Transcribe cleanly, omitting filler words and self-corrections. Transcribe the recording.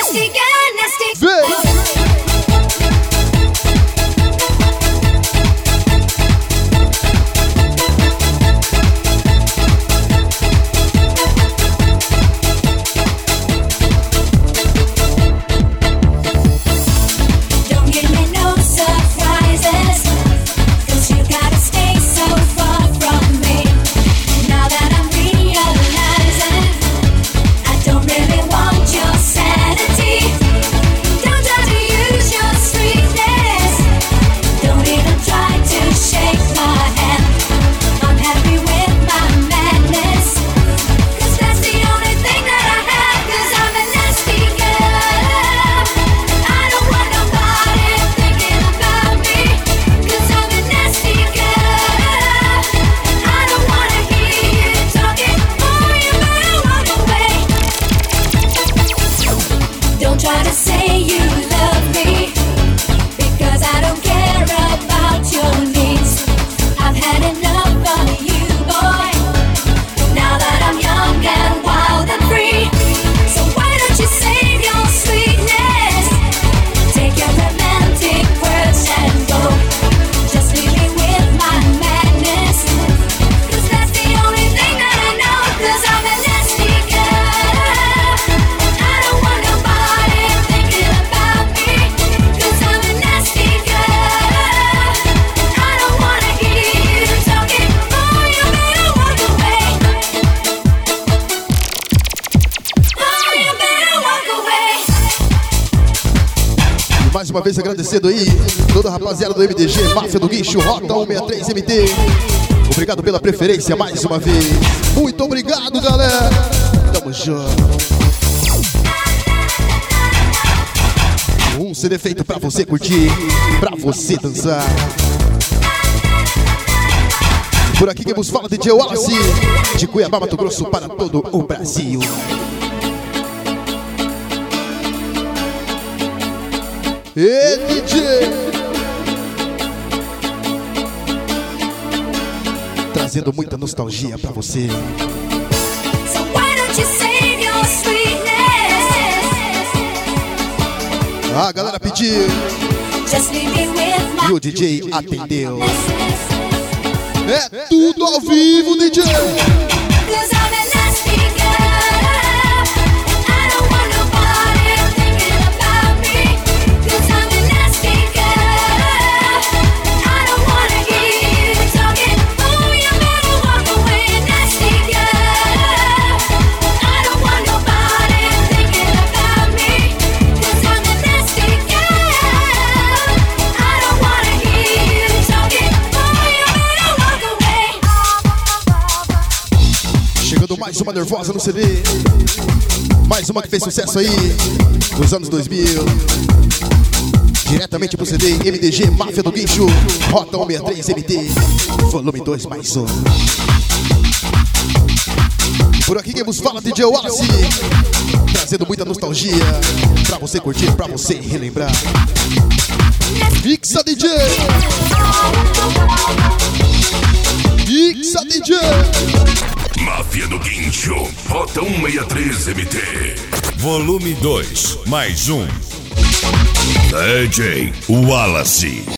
Mais uma vez agradecendo aí toda a rapaziada do MDG, Máfia do Guincho, Rota 163MT. Obrigado pela preferência mais uma vez. Muito obrigado, galera. Tamo junto. Um CD feito pra você curtir, pra você dançar. Por aqui que vos fala DJ Wallace, de Cuiabá, Mato Grosso, para todo o Brasil. Ei, DJ! Trazendo muita nostalgia pra você. A galera pediu e o DJ atendeu. É tudo ao vivo, DJ! Mais uma nervosa no CD. Mais uma que fez sucesso aí nos anos 2000. Diretamente pro CD MDG, Máfia do Guincho, Rota 163MT, volume 2 mais um. Por aqui quem vos fala, DJ Wallace, trazendo muita nostalgia pra você curtir, pra você relembrar. Fixa DJ! Fixa DJ! Máfia do Guincho, Rota 163MT, volume 2 mais um. DJ Wallace.